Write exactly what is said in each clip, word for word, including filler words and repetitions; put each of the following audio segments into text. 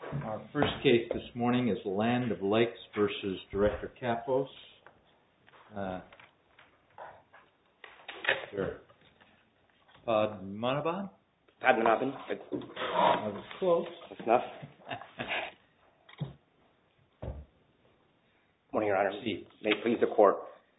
Our first case this morning is Land O'Lakes versus Director Kapos. Uh, Sure. Padmanabhan? Padmanabhan. I was close. That's enough. Morning, Your Honor. See. May it please the Court.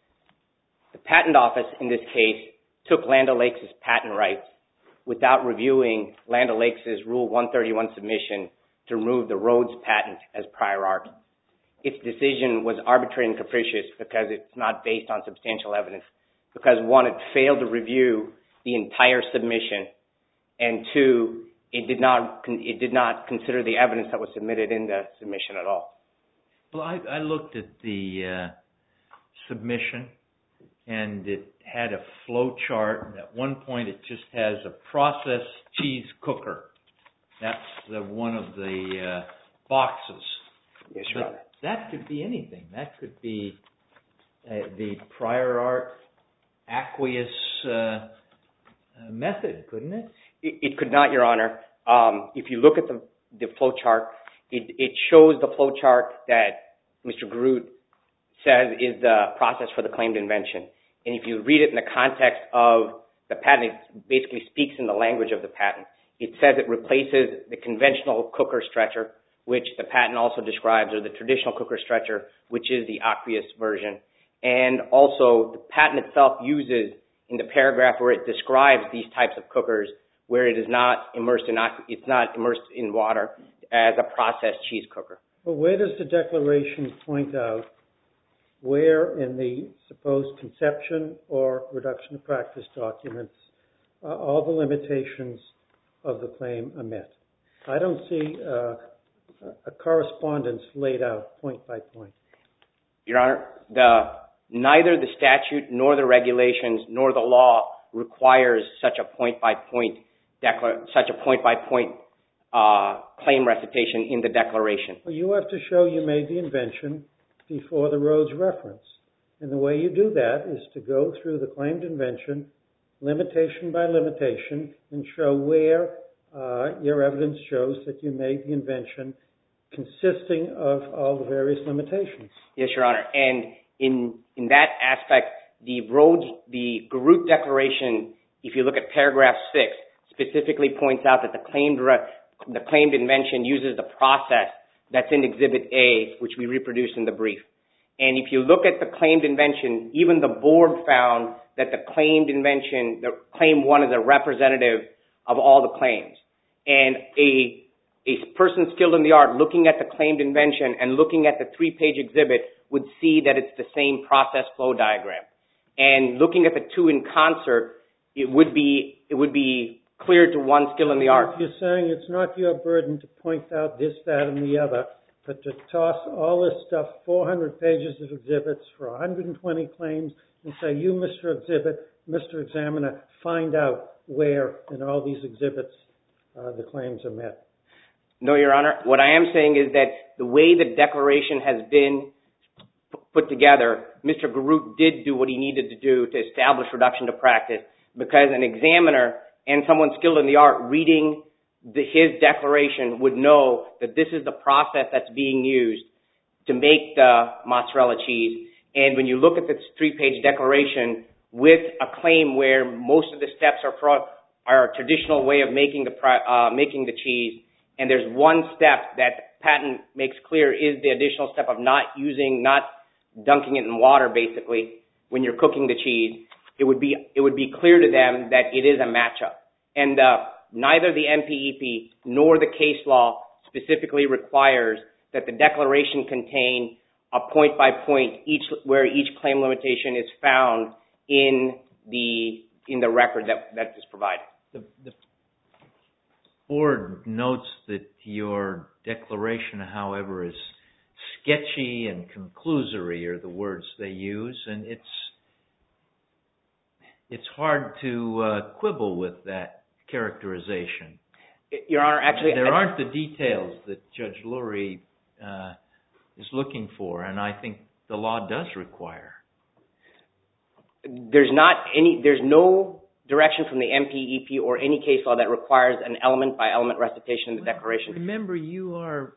The Patent Office in this case took Land O'Lakes' patent rights without reviewing Land O'Lakes' Rule one thirty-one submission to remove the Rhodes patent as prior art. Its decision was arbitrary and capricious because it's not based on substantial evidence. Because one, it failed to review the entire submission, and two, it did not it did not consider the evidence that was submitted in the submission at all. Well, I, I looked at the uh, submission, and it had a flow chart. And at one point, it just has a processed cheese cooker. That's the, one of the uh, boxes. Yes, Your Honor. That could be anything. That could be uh, the prior art aqueous uh, uh, method, couldn't it? it? It could not, Your Honor. Um, if you look at the, the flow chart, it, it shows the flow chart that Mister Groot says is the process for the claimed invention. And if you read it in the context of the patent, it basically speaks in the language of the patent. It says it replaces the conventional cooker stretcher, which the patent also describes, or the traditional cooker stretcher, which is the aqueous version. And also, the patent itself uses, in the paragraph where it describes these types of cookers, where it is not immersed in it's not immersed in water, as a processed cheese cooker. Well, where does the declaration point out where in the supposed conception or reduction to practice documents uh, all the limitations of the claim are met? I don't see uh, a correspondence laid out point by point. Your Honor, the, neither the statute nor the regulations nor the law requires such a point-by-point decla- such a point-by-point uh, claim recitation in the declaration. Well, you have to show you made the invention before the Rhodes reference. And the way you do that is to go through the claimed invention, limitation by limitation, and show where uh, your evidence shows that you made the invention consisting of all the various limitations. Yes, Your Honor. And in in that aspect, the Rhodes, the Groot Declaration, if you look at paragraph six, specifically points out that the claimed re- the claimed invention uses the process that's in Exhibit A, which we reproduced in the brief. And if you look at the claimed invention, even the board found that the claimed invention, the claim one is a representative of all the claims. And a A person skilled in the art looking at the claimed invention and looking at the three-page exhibit would see that it's the same process flow diagram. And looking at the two in concert, it would be it would be clear to one skilled in the art. You're saying it's not your burden to point out this, that, and the other, but to toss all this stuff, four hundred pages of exhibits for one hundred twenty claims, and say, you, Mister Exhibit, Mister Examiner, find out where in all these exhibits uh, the claims are met. No, Your Honor. What I am saying is that the way the declaration has been p- put together, Mister Groot did do what he needed to do to establish reduction to practice, because an examiner and someone skilled in the art reading the, his declaration would know that this is the process that's being used to make the mozzarella cheese. And when you look at this three-page declaration with a claim where most of the steps are, pro- are a traditional way of making the uh, making the cheese, and there's one step that patent makes clear is the additional step of not using, not dunking it in water, basically, when you're cooking the cheese, it would be it would be clear to them that it is a matchup. And uh, neither the M P E P nor the case law specifically requires that the declaration contain a point-by-point each where each claim limitation is found in the in the record that, that is provided. The, the board notes that your declaration, however, is sketchy and conclusory are the words they use, and it's it's hard to uh, quibble with that characterization. Your Honor, actually, there aren't the details that Judge Lurie uh, is looking for, and I think the law does require. There's not any. There's no direction from the M P E P or any case law that requires an element-by-element recitation of the well, declaration. Remember, you are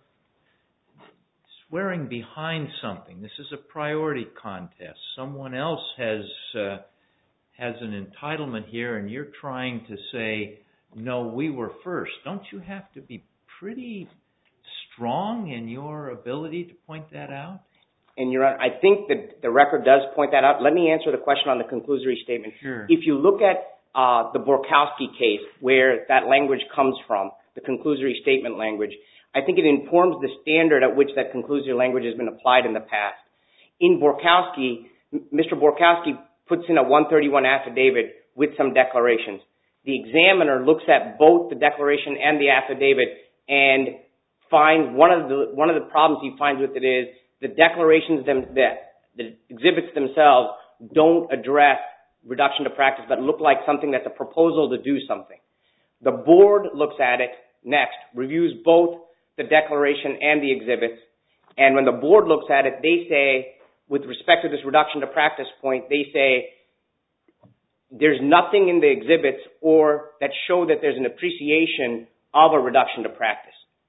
swearing behind something. This is a priority contest. Someone else has uh, has an entitlement here, and you're trying to say, no, we were first. Don't you have to be pretty strong in your ability to point that out? And Your Honor, I think that the record does point that out. Let me answer the question on the conclusory statement. Sure. If you look at uh, the Borkowski case, where that language comes from, the conclusory statement language, I think it informs the standard at which that conclusory language has been applied in the past. In Borkowski, Mister Borkowski puts in a one thirty-one affidavit with some declarations. The examiner looks at both the declaration and the affidavit and finds one of the one of the problems he finds with it is the declarations, them, the, the exhibits themselves don't address reduction to practice, but look like something that's a proposal to do something. The board looks at it next, reviews both the declaration and the exhibits, and when the board looks at it, they say, with respect to this reduction to practice point, they say there's nothing in the exhibits or that show that there's an appreciation of a reduction to practice.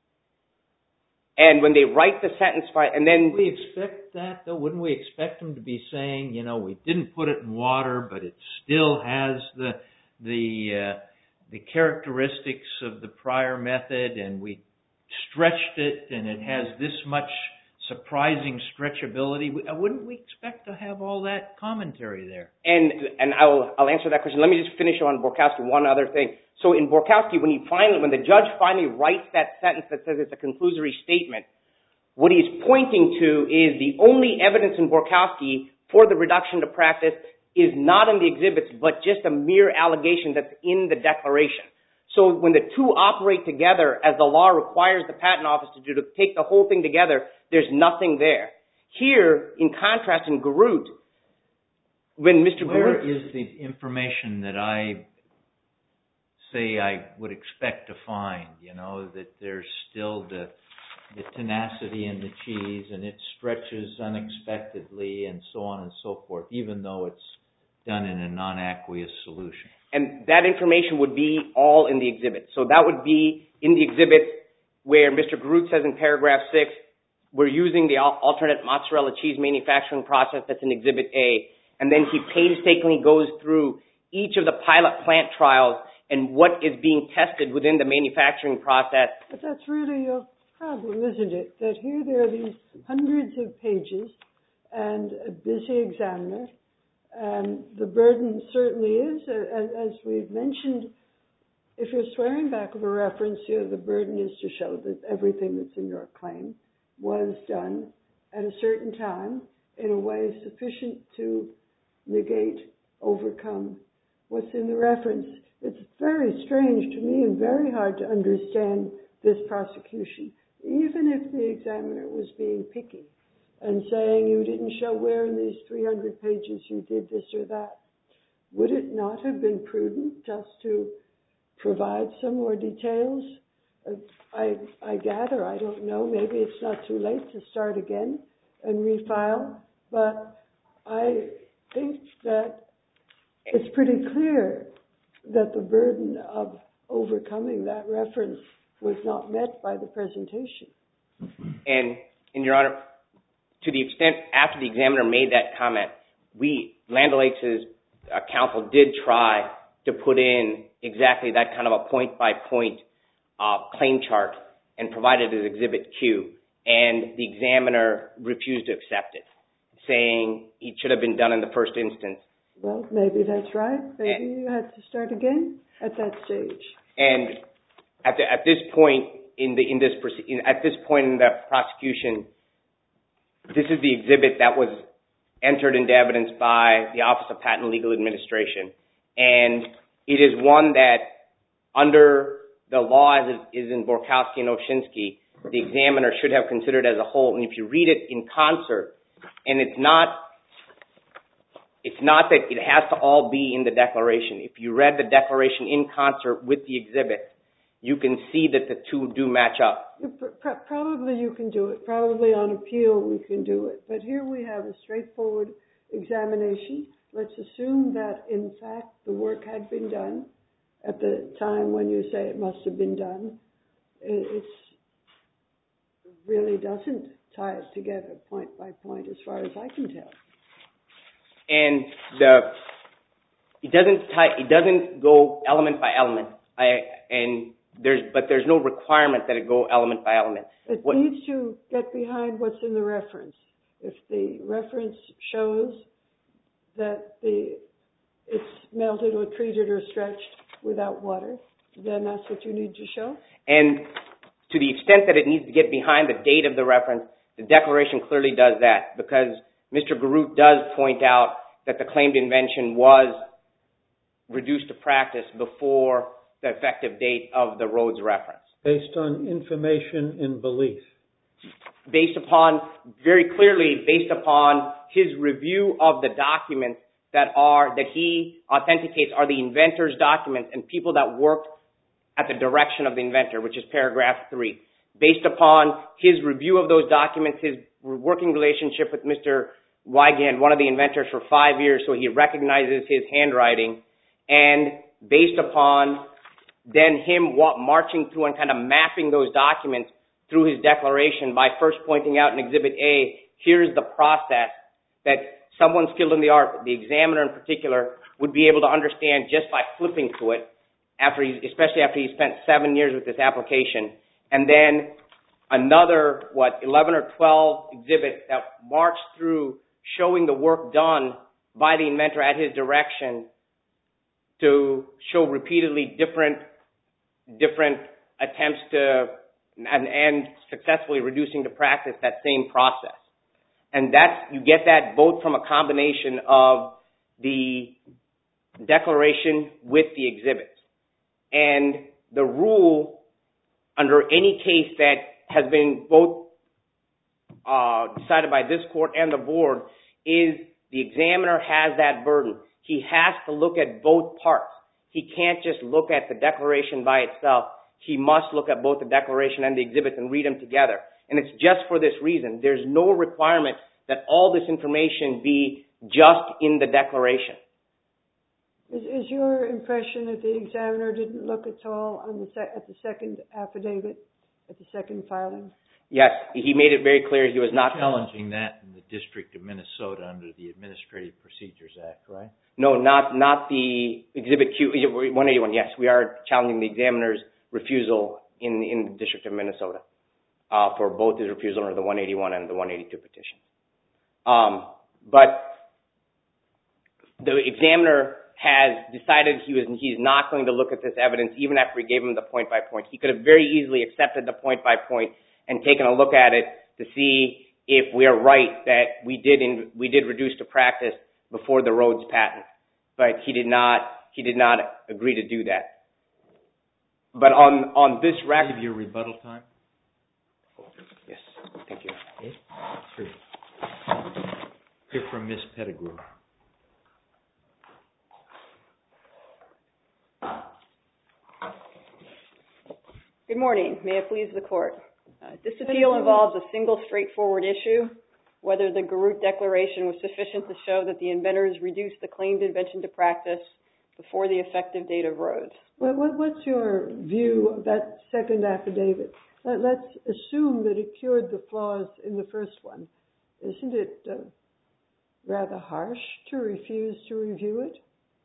And when they write the sentence, and then... Wouldn't we expect that, though? Wouldn't we expect them to be saying, you know, we didn't put it in water, but it still has the the uh, the characteristics of the prior method, and we stretched it, and it has this much surprising stretchability? Wouldn't we expect to have all that commentary there? And and I'll I'll answer that question. Let me just finish on Borkowski. One other thing. So in Borkowski, when he finally, when the judge finally writes that sentence that says it's a conclusory statement, what he's pointing to is the only evidence in Borkowski for the reduction to practice is not in the exhibits, but just a mere allegation that's in the declaration. So when the two operate together, as the law requires the patent office to do, to take the whole thing together, there's nothing there. Here, in contrast, in Garut, when Mister Where Garut... is the information that I say I would expect to find, you know, that there's still the, the tenacity in the cheese and it stretches unexpectedly and so on and so forth, even though it's done in a non-aqueous solution? And that information would be all in the exhibit. So that would be in the exhibit where Mister Garut says in paragraph six, we're using the alternate mozzarella cheese manufacturing process that's in Exhibit A. And then he painstakingly goes through each of the pilot plant trials and what is being tested within the manufacturing process. But that's really your problem, isn't it? That here there are these hundreds of pages and a busy examiner. And the burden certainly is, as we've mentioned, if you're swearing back of a reference here, the burden is to show that everything that's in your claim was done at a certain time in a way sufficient to negate, overcome what's in the reference. It's very strange to me and very hard to understand this prosecution, even if the examiner was being picky and saying you didn't show where in these three hundred pages you did this or that. Would it not have been prudent just to provide some more details? Uh, I, I gather, I don't know, maybe it's not too late to start again and refile, but I think that it's pretty clear that the burden of overcoming that reference was not met by the presentation. And, and Your Honor, to the extent after the examiner made that comment, we, Land O'Lakes' uh, counsel did try to put in exactly that kind of a point-by-point uh, claim chart and provide it as Exhibit Q, and the examiner refused to accept it, saying it should have been done in the first instance. Well, maybe that's right. Maybe and, you had to start again at that stage. And at, the, at this point in the in this in, at this point in the prosecution, this is the exhibit that was entered into evidence by the Office of Patent Legal Administration, and it is one that, under the law as it is in Borkowski and Oshinsky, the examiner should have considered as a whole. And if you read it in concert, and it's not, it's not that it has to all be in the declaration. If you read the declaration in concert with the exhibit, you can see that the two do match up. Probably you can do it. Probably on appeal we can do it. But here we have a straightforward examination. let's assume that, in fact, the work had been done at the time when you say it must have been done. It really doesn't tie it together point by point as far as I can tell. And the it doesn't tie, it doesn't go element by element. I and there's but there's no requirement that it go element by element. It what, needs to get behind what's in the reference. If the reference shows that the it's melted or treated or stretched without water, then that's what you need to show. And to the extent that it needs to get behind the date of the reference, the declaration clearly does that, because Mister Garut does point out that the claimed invention was reduced to practice before the effective date of the Rhodes reference. Based on information and belief. Based upon, very clearly, based upon his review of the documents that are, that he authenticates are the inventor's documents and people that worked at the direction of the inventor, which is paragraph three. Based upon his review of those documents, his working relationship with Mister Wigand, one of the inventors, for five years, so he recognizes his handwriting, and based upon then him marching through and kind of mapping those documents through his declaration by first pointing out in Exhibit A, here's the process that someone skilled in the art, the examiner in particular, would be able to understand just by flipping to it, after he, especially after he spent seven years with this application. And then another, what, eleven or twelve exhibits that march through showing the work done by the inventor at his direction to show repeatedly different different attempts to and, and successfully reducing to practice that same process. And that's, you get that both from a combination of the declaration with the exhibits. And the rule under any case that has been both uh, decided by this court and the board is the examiner has that burden. He has to look at both parts. He can't just look at the declaration by itself. He must look at both the declaration and the exhibits and read them together. And it's just for this reason. There's no requirement that all this information be just in the declaration. Is, is your impression that the examiner didn't look at all on the sec- at the second affidavit, at the second filing? Yes, he made it very clear he was not challenging that in the District of Minnesota under the Administrative Procedures Act, right? No, not not the Exhibit Q, one eighty-one. Yes, we are challenging the examiner's refusal in in the District of Minnesota uh, for both his refusal under the one eighty-one and the one eighty-two petition. Um, but the examiner has decided he was he's not going to look at this evidence even after we gave him the point by point. He could have very easily accepted the point by point and taken a look at it to see if we are right that we did in, we did reduce to practice before the Rhodes patent, but he did not he did not agree to do that. But on on this record, your rebuttal time. Yes, thank you. Okay. Sure. Hear from Miz Pettigrew. Good morning. May it please the Court. Uh, this appeal involves a single straightforward issue, whether the Garut Declaration was sufficient to show that the inventors reduced the claimed invention to practice before the effective date of Rhodes. Well, what, what's your view of that second affidavit? Let, let's assume that it cured the flaws in the first one. Isn't it uh, rather harsh to refuse to review it?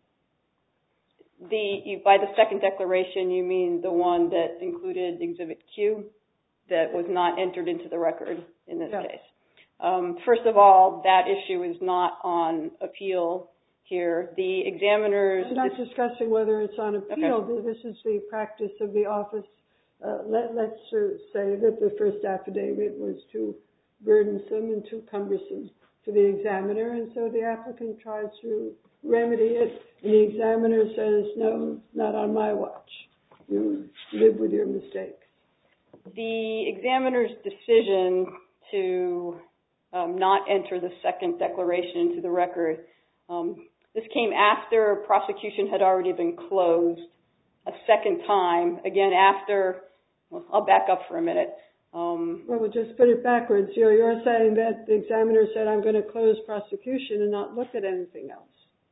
The you, by the second declaration, you mean the one that included Exhibit Q that was not entered into the record in this yeah. case. Um, first of all, that issue is not on appeal here. The examiners... I'm not discussing whether it's on appeal. Okay. This is the practice of the office. Uh, let, let's uh, say that the first affidavit was too burdensome and too cumbersome for the examiner, and so the applicant tries to remedy it, and the examiner says, no, not on my watch. You live with your mistakes. The examiner's decision to um, not enter the second declaration into the record, um, this came after prosecution had already been closed a second time, again after, well, I'll back up for a minute. Um, well, we'll just put it backwards. You're, you're saying that the examiner said, I'm going to close prosecution and not look at anything else.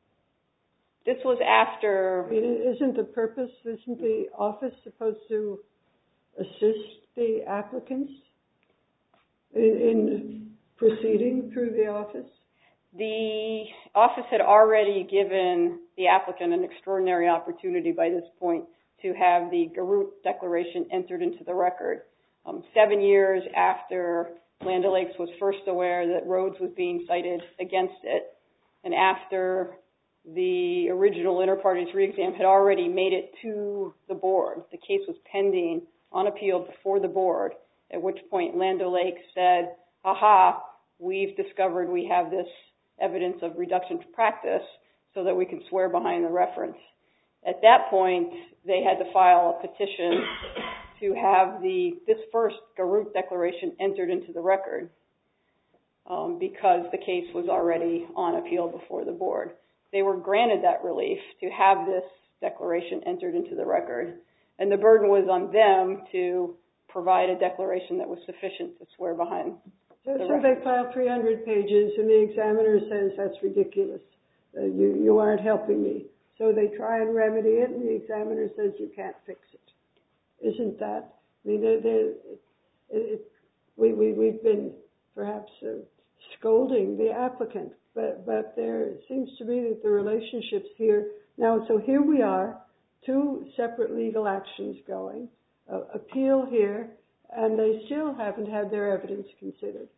This was after... I mean, isn't the purpose, isn't the office supposed to assist the applicants in, in proceeding through the office? The office had already given the applicant an extraordinary opportunity by this point to have the Garut Declaration entered into the record. Um, seven years after Land O'Lakes was first aware that Rhodes was being cited against it, and after the original inter-parties re-exam had already made it to the board, the case was pending on appeal before the board, at which point Land O'Lakes said, aha, we've discovered we have this evidence of reduction to practice so that we can swear behind the reference. At that point, they had to file a petition to have the this first Garut Declaration entered into the record um, because the case was already on appeal before the board. They were granted that relief to have this declaration entered into the record, and the burden was on them to provide a declaration that was sufficient to swear behind. So, so they file three hundred pages, and the examiner says, that's ridiculous. Uh, you, you aren't helping me. So they try and remedy it, and the examiner says, you can't fix it. Isn't that? I mean, they're, they're, it, it, we, we, we've been perhaps uh, scolding the applicant, but, but there seems to be that the relationships here. Now, so here we are, two separate legal actions going, uh, appeal here, and they still haven't had their evidence considered.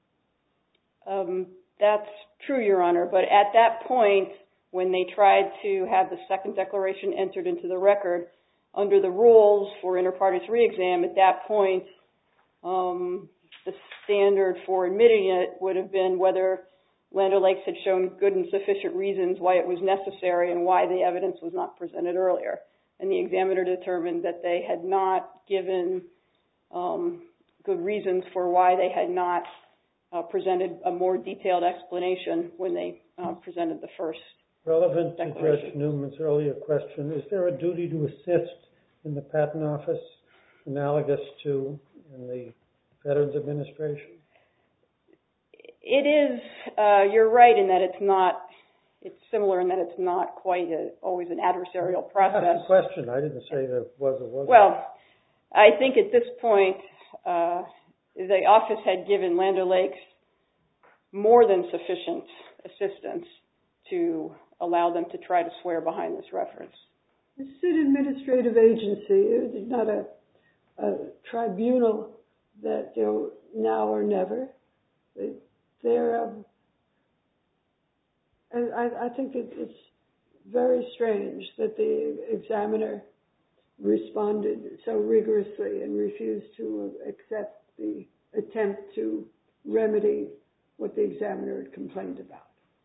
Um, that's true, Your Honor, but at that point, when they tried to have the second declaration entered into the record, under the rules for inter-parties re-exam, at that point, um, the standard for admitting it would have been whether Land O'Lakes had shown good and sufficient reasons why it was necessary and why the evidence was not presented earlier. And the examiner determined that they had not given um, good reasons for why they had not uh, presented a more detailed explanation when they uh, presented the first. Relevant to Judge Newman's earlier question, is there a duty to assist in the Patent Office analogous to in the Veterans Administration? It is, uh, you're right in that it's not, it's similar in that it's not quite a, always an adversarial process. That's the question. I didn't say that was or wasn't. Well, I think at this point, uh, the office had given Land O'Lakes more than sufficient assistance to allow them to try to swear behind this reference. This is an administrative agency. It's not a, a tribunal that, you know, now or never. They, they're, um, and I, I think it, it's very strange that the examiner responded so rigorously and refused to accept the attempt to remedy what the examiner had complained about.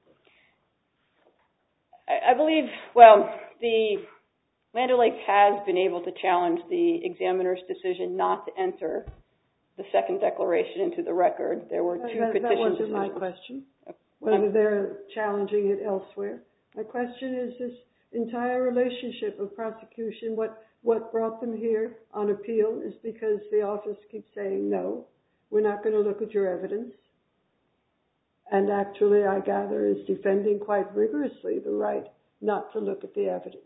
I believe, well, the Land O'Lakes has been able to challenge the examiner's decision not to enter the second declaration into the record. There were two that, petition That wasn't decisions. my question, whether they're challenging it elsewhere. My question is this entire relationship of prosecution, what, what brought them here on appeal is because the office keeps saying, no, we're not going to look at your evidence. And actually, I gather, is defending quite rigorously the right not to look at the evidence.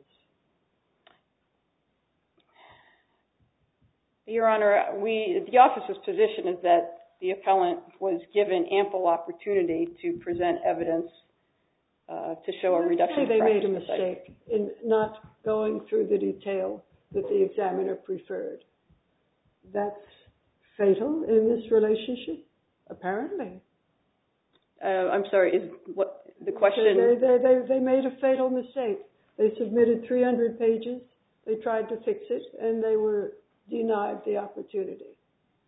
Your Honor, we, the office's position is that the appellant was given ample opportunity to present evidence uh, to show a reduction in practice. They made a mistake in not going through the detail that the examiner preferred. That's fatal in this relationship, apparently. Uh, I'm sorry, is what the question? They, they, they, they made a fatal mistake. They submitted three hundred pages. They tried to fix it, and they were denied the opportunity.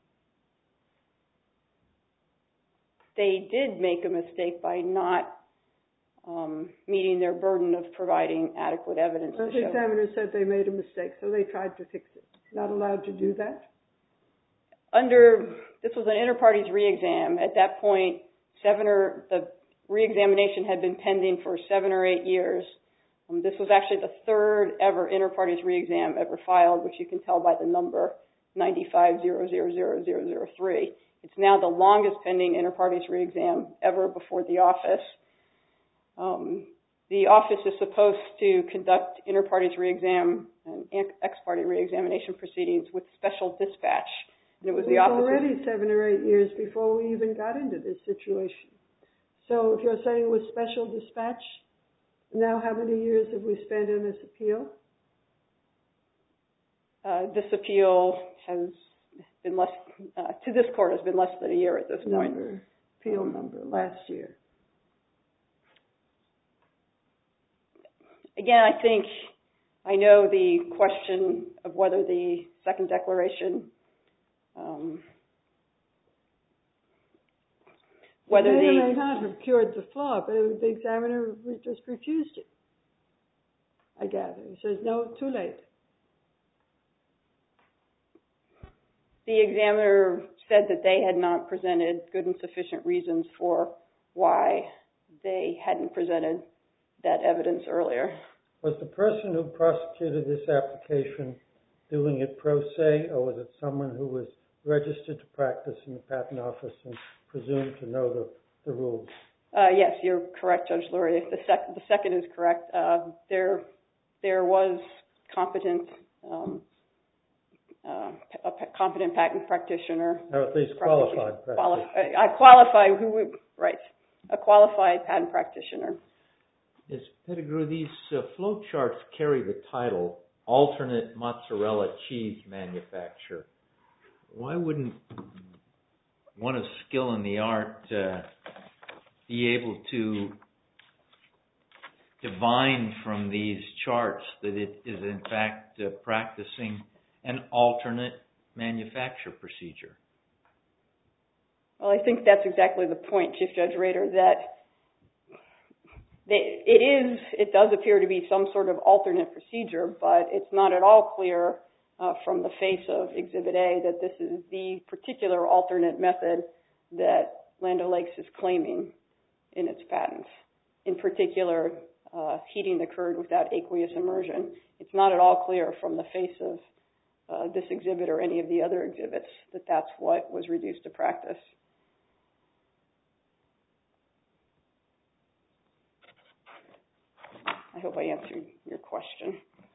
They did make a mistake by not um, meeting their burden of providing adequate evidence. Well, to the show. examiner said they made a mistake, so they tried to fix it. Not allowed to do that? Under, this was an inter-parties re-exam. At that point, seven or the re-examination had been pending for seven or eight years. Um, this was actually the third ever inter-parties re-exam ever filed, which you can tell by the number ninety-five zero zero zero zero zero three. It's now the longest pending inter-parties re-exam ever before the office. Um, the office is supposed to conduct inter-parties re-exam and ex-party re-examination proceedings with special dispatch. And it was the office. It was already seven or eight years before we even got into this situation. So if you're saying it was special dispatch, now how many years have we spent in this appeal? Uh, this appeal has been less, uh, to this court has been less than a year at this point. Number, appeal number, last year. Again, I think I know the question of whether the second declaration, um, whether it may the or may not have cured the flaw, but it, the examiner just refused it, I gather. He says, no, too late. The examiner said that they had not presented good and sufficient reasons for why they hadn't presented that evidence earlier. Was the person who prosecuted this application doing it pro se, or was it someone who was registered to practice in the patent office and presumed to know the, the rules? Uh, yes, you're correct, Judge Lurie. The, sec- the second is correct. Uh, there, there was competent, um, uh, a p- competent patent practitioner. Or at least qualified practitioner. Quali- I qualify who, we, right, a qualified patent practitioner. Ms. Pettigrew, these uh, flow charts carry the title Alternate Mozzarella Cheese Manufacturer. Why wouldn't one of skill in the art uh, be able to divine from these charts that it is in fact uh, practicing an alternate manufacture procedure? Well, I think that's exactly the point, Chief Judge Rader, that they, it is, it does appear to be some sort of alternate procedure, but it's not at all clear uh, from the face of Exhibit A that this is the particular alternate method that Land O'Lakes is claiming in its patents. In particular, uh, heating the curd without aqueous immersion. It's not at all clear from the face of uh, this exhibit or any of the other exhibits that that's what was reduced to practice. I hope I answered your question.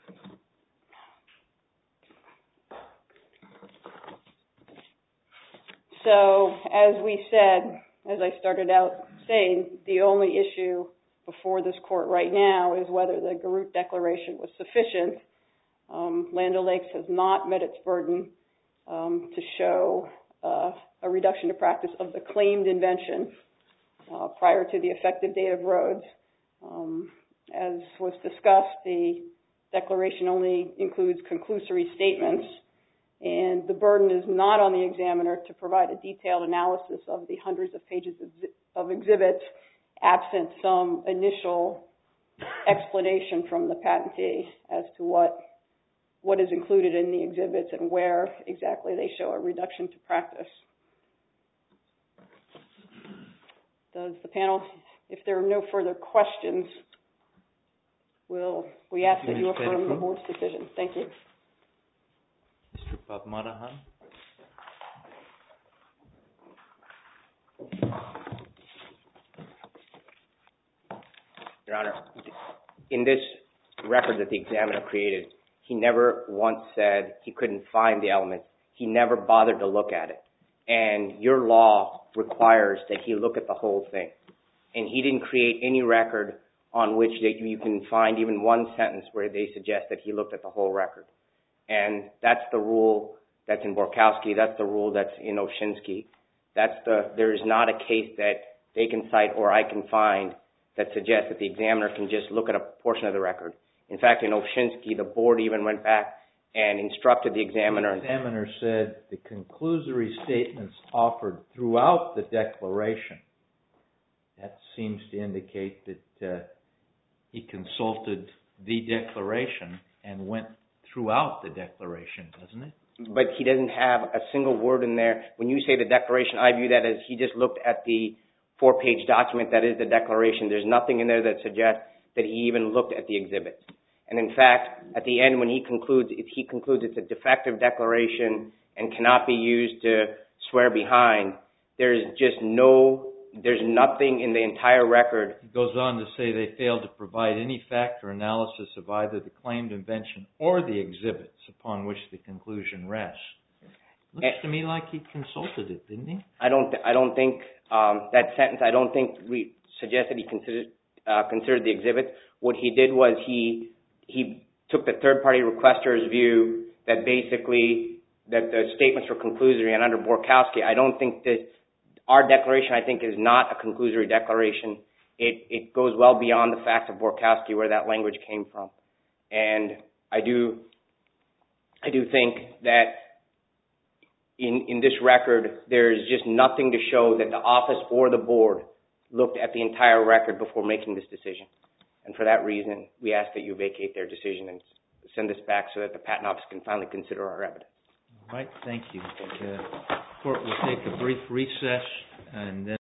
So, as we said, as I started out saying, the only issue before this court right now is whether the Garut Declaration was sufficient. Um, Land O'Lakes has not met its burden um, to show uh, a reduction to practice of the claimed invention uh, prior to the effective date of Rhodes. Um, as was discussed, the declaration only includes conclusory statements, and the burden is not on the examiner to provide a detailed analysis of the hundreds of pages of, of exhibits absent some initial explanation from the patentee as to what what is included in the exhibits and where exactly they show a reduction to practice. Does the panel, if there are no further questions, will we ask that you affirm the board's decision. Thank you. Mister Padmanabhan? Your Honor, in this record that the examiner created, he never once said he couldn't find the elements. He never bothered to look at it. And your law requires that he look at the whole thing. And he didn't create any record on which that you can find even one sentence where they suggest that he looked at the whole record. And that's the rule that's in Borkowski. That's the rule that's in Oshinsky. That's the, there is not a case that they can cite or I can find that suggests that the examiner can just look at a portion of the record. In fact, in Oshinsky, the board even went back and instructed the examiner. The examiner said the conclusory statements offered throughout the declaration. That seems to indicate that uh, he consulted the declaration and went throughout the declaration, doesn't it? But he doesn't have a single word in there. When you say the declaration, I view that as he just looked at the four-page document that is the declaration. There's nothing in there that suggests that he even looked at the exhibits. And in fact, at the end when he concludes, if he concludes it's a defective declaration and cannot be used to swear behind, there's just no there's nothing in the entire record. It goes on to say they failed to provide any fact or analysis of either the claimed invention or the exhibits upon which the conclusion rests. Looks to me like he consulted it, didn't he? I don't. Th- I don't think um, that sentence. I don't think we suggested he considered uh, considered the exhibits. What he did was he he took the third party requester's view that basically that the statements were conclusory, and under Borkowski, I don't think that our declaration, I think, is not a conclusory declaration. It it goes well beyond the facts of Borkowski, where that language came from, and I do I do think that. In, in this record, there is just nothing to show that the office or the board looked at the entire record before making this decision. And for that reason, we ask that you vacate their decision and send this back so that the Patent Office can finally consider our evidence. All right, thank you. The court will take a brief recess and then